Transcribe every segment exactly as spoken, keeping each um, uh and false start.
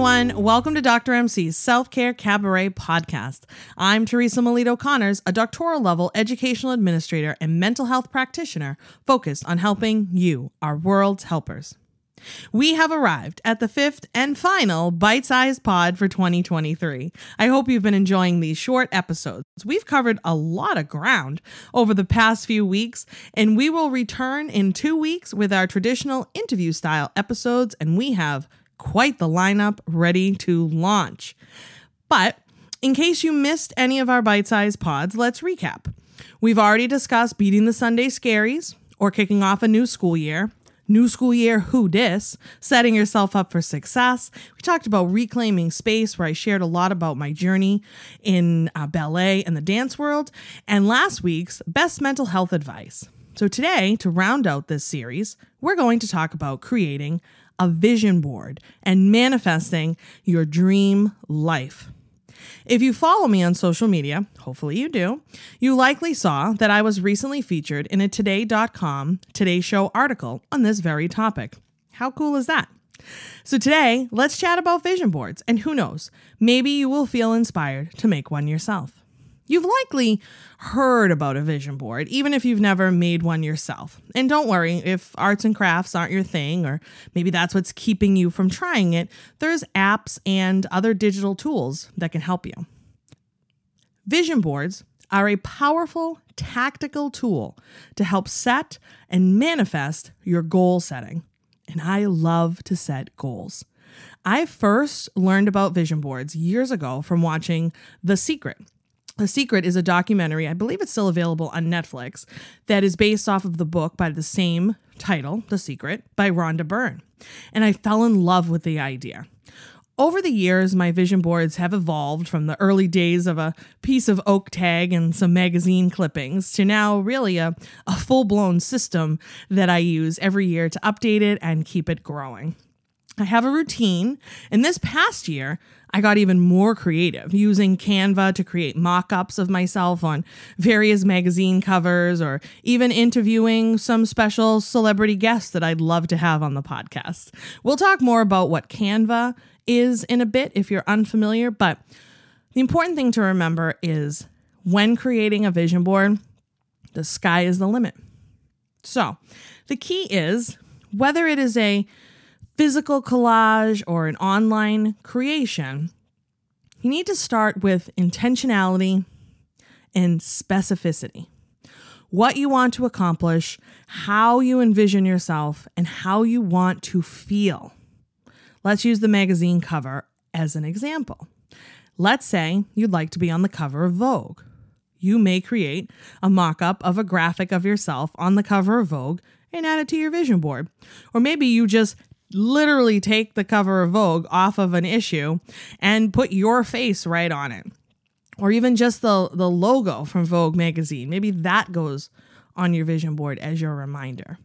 everyone. Welcome to Doctor M C's Self-Care Cabaret podcast. I'm Teresa Melito Connors, a doctoral level educational administrator and mental health practitioner focused on helping you, our world's helpers. We have arrived at the fifth and final bite-sized pod for twenty twenty-three. I hope you've been enjoying these short episodes. We've covered a lot of ground over the past few weeks, and we will return in two weeks with our traditional interview-style episodes, and we have quite the lineup ready to launch. But in case you missed any of our bite-sized pods, let's recap. We've already discussed beating the Sunday scaries or kicking off a new school year. New school year, who dis? Setting yourself up for success. We talked about reclaiming space, where I shared a lot about my journey in uh, ballet and the dance world. And last week's best mental health advice. So today, to round out this series, we're going to talk about creating a vision board and manifesting your dream life. If you follow me on social media, hopefully you do, you likely saw that I was recently featured in a today dot com Today Show article on this very topic. How cool is that? So today, let's chat about vision boards, and who knows, maybe you will feel inspired to make one yourself. You've likely heard about a vision board, even if you've never made one yourself. And don't worry, if arts and crafts aren't your thing, or maybe that's what's keeping you from trying it, there's apps and other digital tools that can help you. Vision boards are a powerful, tactical tool to help set and manifest your goal setting. And I love to set goals. I first learned about vision boards years ago from watching The Secret. The Secret is a documentary, I believe it's still available on Netflix, that is based off of the book by the same title, The Secret, by Rhonda Byrne. And I fell in love with the idea. Over the years, my vision boards have evolved from the early days of a piece of oak tag and some magazine clippings to now really a, a full-blown system that I use every year to update it and keep it growing. I have a routine, and this past year, I got even more creative, using Canva to create mock-ups of myself on various magazine covers, or even interviewing some special celebrity guests that I'd love to have on the podcast. We'll talk more about what Canva is in a bit if you're unfamiliar, but the important thing to remember is when creating a vision board, the sky is the limit. So the key is, whether it is a physical collage or an online creation, you need to start with intentionality and specificity. What you want to accomplish, how you envision yourself, and how you want to feel. Let's use the magazine cover as an example. Let's say you'd like to be on the cover of Vogue. You may create a mock-up of a graphic of yourself on the cover of Vogue and add it to your vision board. Or maybe you just literally take the cover of Vogue off of an issue and put your face right on it. Or even just the, the logo from Vogue magazine. Maybe that goes on your vision board as your reminder.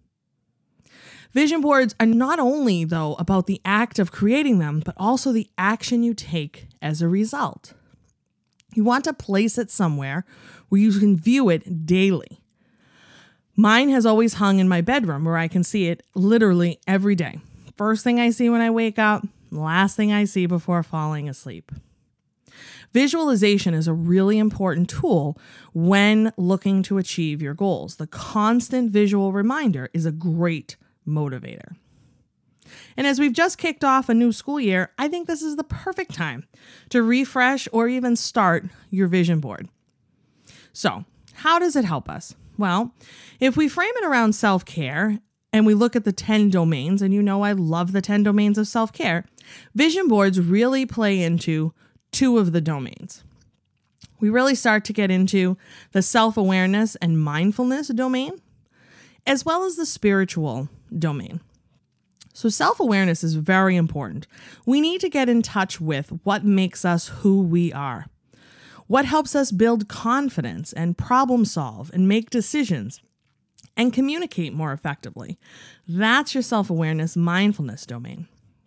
Vision boards are not only, though, about the act of creating them, but also the action you take as a result. You want to place it somewhere where you can view it daily. Mine has always hung in my bedroom, where I can see it literally every day. First thing I see when I wake up, last thing I see before falling asleep. Visualization is a really important tool when looking to achieve your goals. The constant visual reminder is a great motivator. And as we've just kicked off a new school year, I think this is the perfect time to refresh or even start your vision board. So, how does it help us? Well, if we frame it around self-care and we look at the ten domains, and you know I love the ten domains of self-care, vision boards really play into two of the domains. We really start to get into the self-awareness and mindfulness domain, as well as the spiritual domain. So self-awareness is very important. We need to get in touch with what makes us who we are. What helps us build confidence and problem solve and make decisions and communicate more effectively. That's your self-awareness mindfulness domain.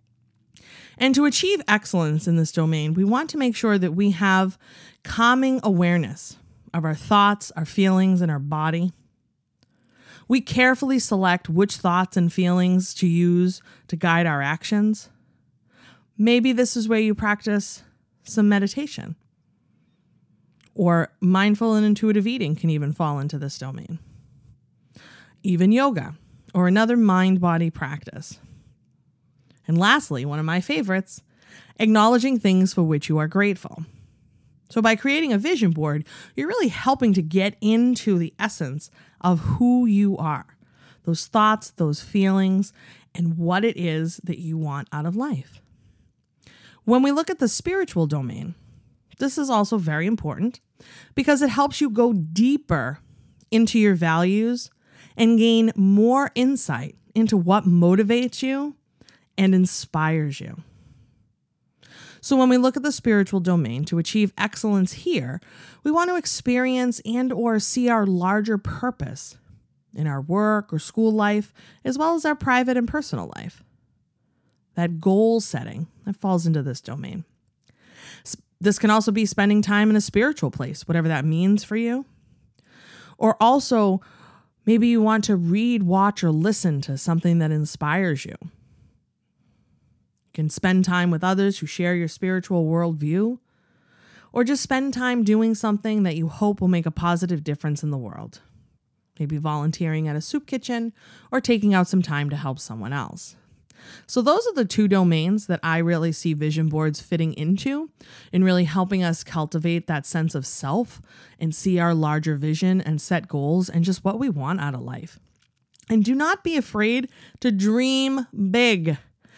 And to achieve excellence in this domain, we want to make sure that we have calming awareness of our thoughts, our feelings, and our body. We carefully select which thoughts and feelings to use to guide our actions. Maybe this is where you practice some meditation. Or mindful and intuitive eating can even fall into this domain. Even yoga or another mind-body practice. And lastly, one of my favorites, acknowledging things for which you are grateful. So by creating a vision board, you're really helping to get into the essence of who you are, those thoughts, those feelings, and what it is that you want out of life. When we look at the spiritual domain, this is also very important because it helps you go deeper into your values and gain more insight into what motivates you and inspires you. So when we look at the spiritual domain to achieve excellence here, we want to experience and or see our larger purpose in our work or school life, as well as our private and personal life. That goal setting, that falls into this domain. This can also be spending time in a spiritual place, whatever that means for you. Or also, maybe you want to read, watch, or listen to something that inspires you. You can spend time with others who share your spiritual worldview, or just spend time doing something that you hope will make a positive difference in the world. Maybe volunteering at a soup kitchen or taking out some time to help someone else. So those are the two domains that I really see vision boards fitting into and really helping us cultivate that sense of self and see our larger vision and set goals and just what we want out of life. And do not be afraid to dream big.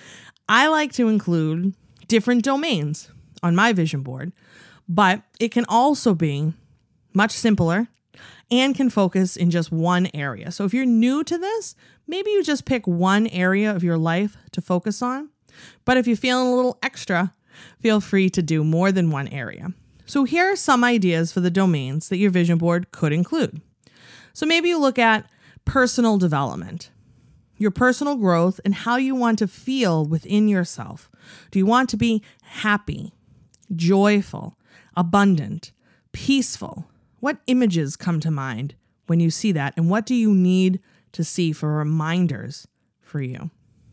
I like to include different domains on my vision board, but it can also be much simpler and can focus in just one area. So if you're new to this, maybe you just pick one area of your life to focus on. But if you're feeling a little extra, feel free to do more than one area. So here are some ideas for the domains that your vision board could include. So maybe you look at personal development, your personal growth, and how you want to feel within yourself. Do you want to be happy, joyful, abundant, peaceful? What images come to mind when you see that? And what do you need to see for reminders for you?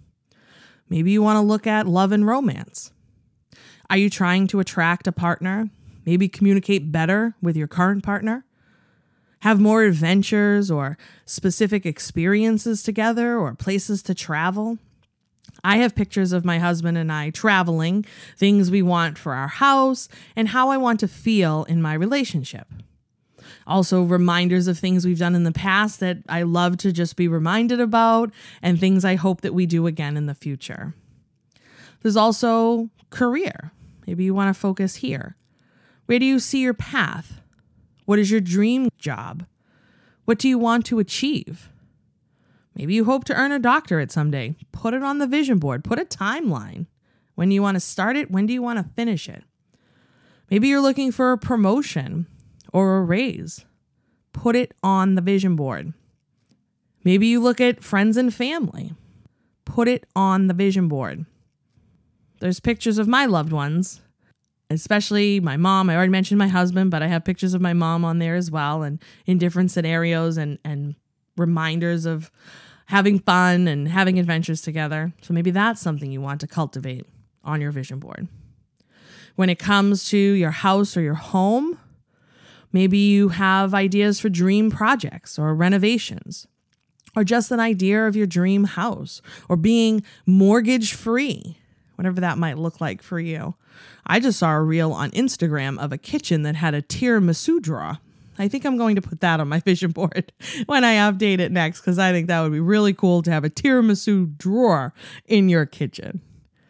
Maybe you want to look at love and romance. Are you trying to attract a partner? Maybe communicate better with your current partner? Have more adventures or specific experiences together or places to travel? I have pictures of my husband and I traveling, things we want for our house, and how I want to feel in my relationship. Also, reminders of things we've done in the past that I love to just be reminded about and things I hope that we do again in the future. There's also career. Maybe you want to focus here. Where do you see your path? What is your dream job? What do you want to achieve? Maybe you hope to earn a doctorate someday. Put it on the vision board. Put a timeline. When do you want to start it? When do you want to finish it? Maybe you're looking for a promotion or a raise. Put it on the vision board. Maybe you look at friends and family. Put it on the vision board. There's pictures of my loved ones, especially my mom. I already mentioned my husband, but I have pictures of my mom on there as well, and in different scenarios and, and reminders of having fun and having adventures together. So maybe that's something you want to cultivate on your vision board. When it comes to your house or your home, maybe you have ideas for dream projects or renovations, or just an idea of your dream house, or being mortgage free, whatever that might look like for you. I just saw a reel on Instagram of a kitchen that had a tiramisu drawer. I think I'm going to put that on my vision board when I update it next, because I think that would be really cool to have a tiramisu drawer in your kitchen.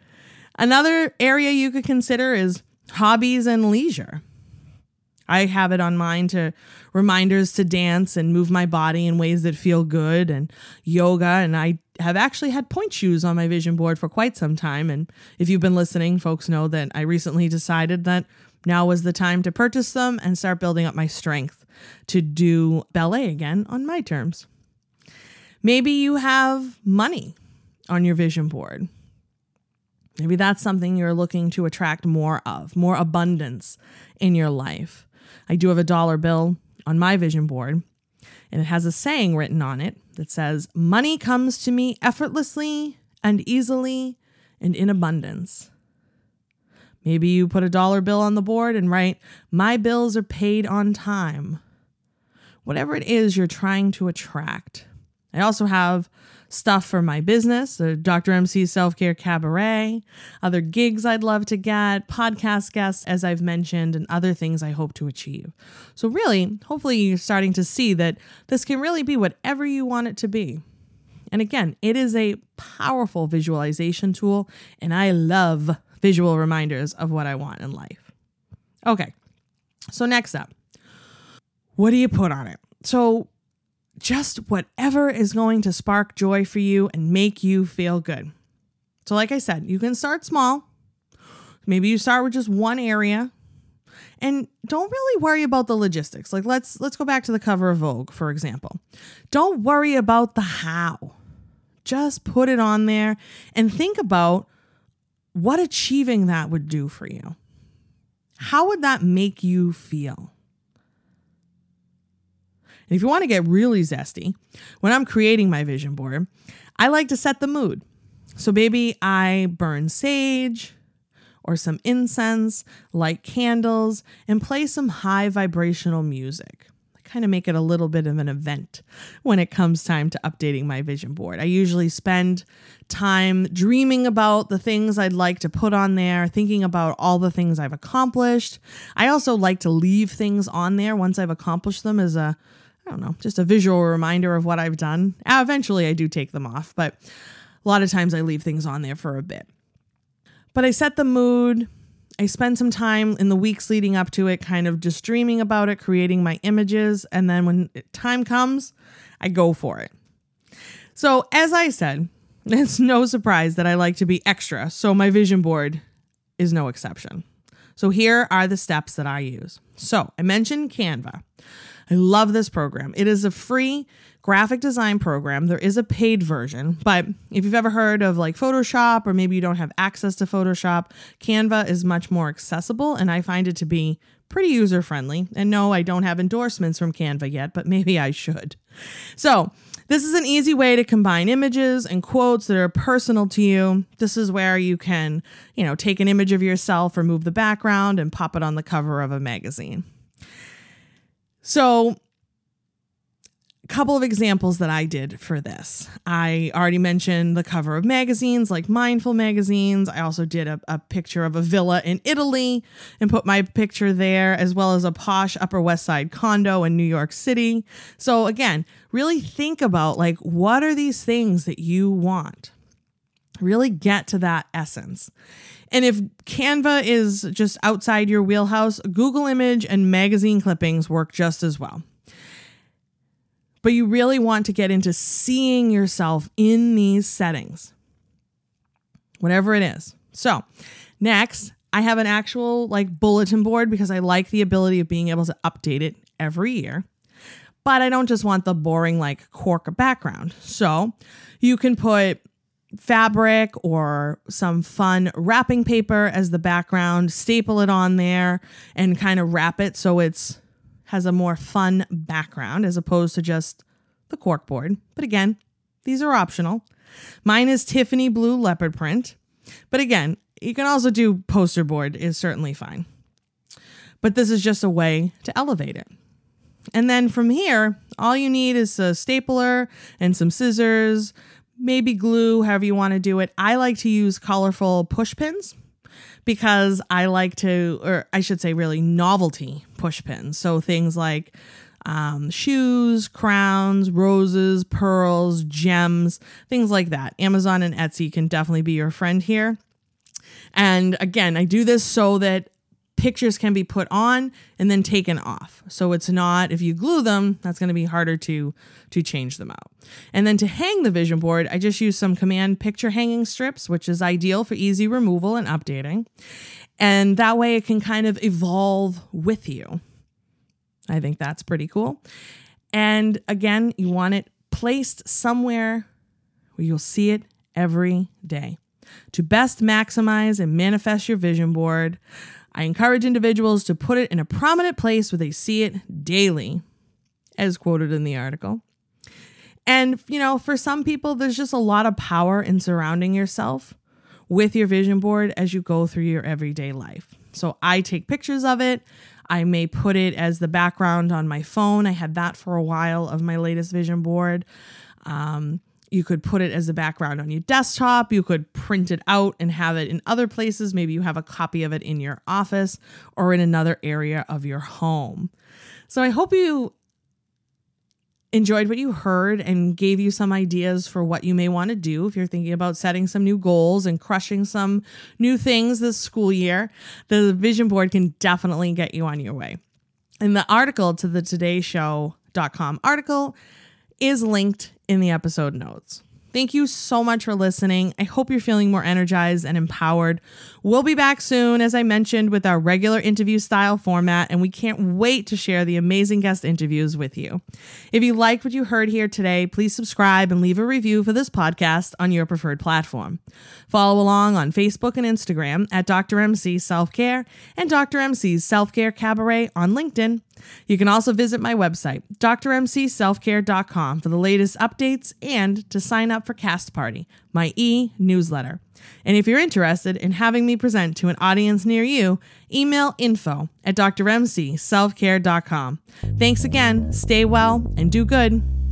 Another area you could consider is hobbies and leisure. I have it on mine to reminders to dance and move my body in ways that feel good, and yoga. And I have actually had point shoes on my vision board for quite some time. And if you've been listening, folks know that I recently decided that now was the time to purchase them and start building up my strength to do ballet again on my terms. Maybe you have money on your vision board. Maybe that's something you're looking to attract more of, more abundance in your life. I do have a dollar bill on my vision board, and it has a saying written on it that says, "Money comes to me effortlessly and easily and in abundance." Maybe you put a dollar bill on the board and write, "My bills are paid on time." Whatever it is you're trying to attract. I also have stuff for my business, the Doctor M C Self-Care Cabaret, other gigs I'd love to get, podcast guests, as I've mentioned, and other things I hope to achieve. So really, hopefully you're starting to see that this can really be whatever you want it to be. And again, it is a powerful visualization tool, and I love visual reminders of what I want in life. Okay, so next up, what do you put on it? So just whatever is going to spark joy for you and make you feel good. So like I said, you can start small. Maybe you start with just one area and don't really worry about the logistics. Like let's let's go back to the cover of Vogue, for example. Don't worry about the how. Just put it on there and think about what achieving that would do for you. How would that make you feel? And if you want to get really zesty, when I'm creating my vision board, I like to set the mood. So maybe I burn sage or some incense, light candles, and play some high vibrational music. I kind of make it a little bit of an event when it comes time to updating my vision board. I usually spend time dreaming about the things I'd like to put on there, thinking about all the things I've accomplished. I also like to leave things on there once I've accomplished them as a I don't know, just a visual reminder of what I've done. Uh, eventually I do take them off, but a lot of times I leave things on there for a bit. But I set the mood. I spend some time in the weeks leading up to it, kind of just dreaming about it, creating my images. And then when time comes, I go for it. So as I said, it's no surprise that I like to be extra. So my vision board is no exception. So here are the steps that I use. So I mentioned Canva. I love this program. It is a free graphic design program. There is a paid version, but if you've ever heard of like Photoshop, or maybe you don't have access to Photoshop, Canva is much more accessible, and I find it to be pretty user-friendly. And no, I don't have endorsements from Canva yet, but maybe I should. So this is an easy way to combine images and quotes that are personal to you. This is where you can, you know, take an image of yourself, remove the background, and pop it on the cover of a magazine. So a couple of examples that I did for this. I already mentioned the cover of magazines like Mindful magazines. I also did a, a picture of a villa in Italy and put my picture there, as well as a posh Upper West Side condo in New York City. So again, really think about like, what are these things that you want? Really get to that essence. And if Canva is just outside your wheelhouse, Google Image and magazine clippings work just as well. But you really want to get into seeing yourself in these settings, whatever it is. So next, I have an actual like bulletin board because I like the ability of being able to update it every year. But I don't just want the boring like cork background. So you can put fabric or some fun wrapping paper as the background, staple it on there and kind of wrap it so it's has a more fun background as opposed to just the cork board. But again, these are optional. Mine is Tiffany blue leopard print. But again, you can also do poster board is certainly fine. But this is just a way to elevate it. And then from here, all you need is a stapler and some scissors, maybe glue, however you want to do it. I like to use colorful push pins because I like to, or I should say really novelty push pins. So things like um, shoes, crowns, roses, pearls, gems, things like that. Amazon and Etsy can definitely be your friend here. And again, I do this so that pictures can be put on and then taken off. So it's not, if you glue them, that's going to be harder to, to change them out. And then to hang the vision board, I just use some Command picture hanging strips, which is ideal for easy removal and updating. And that way it can kind of evolve with you. I think that's pretty cool. And again, you want it placed somewhere where you'll see it every day. To best maximize and manifest your vision board, I encourage individuals to put it in a prominent place where they see it daily, as quoted in the article. And, you know, for some people, there's just a lot of power in surrounding yourself with your vision board as you go through your everyday life. So I take pictures of it. I may put it as the background on my phone. I had that for a while of my latest vision board. Um, you could put it as a background on your desktop. You could print it out and have it in other places. Maybe you have a copy of it in your office or in another area of your home. So I hope you enjoyed what you heard and gave you some ideas for what you may want to do if you're thinking about setting some new goals and crushing some new things this school year. The vision board can definitely get you on your way. And the article to the today show dot com article is linked in the episode notes. Thank you so much for listening. I hope you're feeling more energized and empowered. We'll be back soon, as I mentioned, with our regular interview style format, and we can't wait to share the amazing guest interviews with you. If you liked what you heard here today, please subscribe and leave a review for this podcast on your preferred platform. Follow along on Facebook and Instagram at Doctor M C Self-Care and Doctor M C's Self-Care Cabaret on LinkedIn. You can also visit my website, D R M C self care dot com, for the latest updates and to sign up for Cast Party, my e-newsletter. And if you're interested in having me present to an audience near you, email info at D R M C self care dot com. Thanks again, stay well, and do good.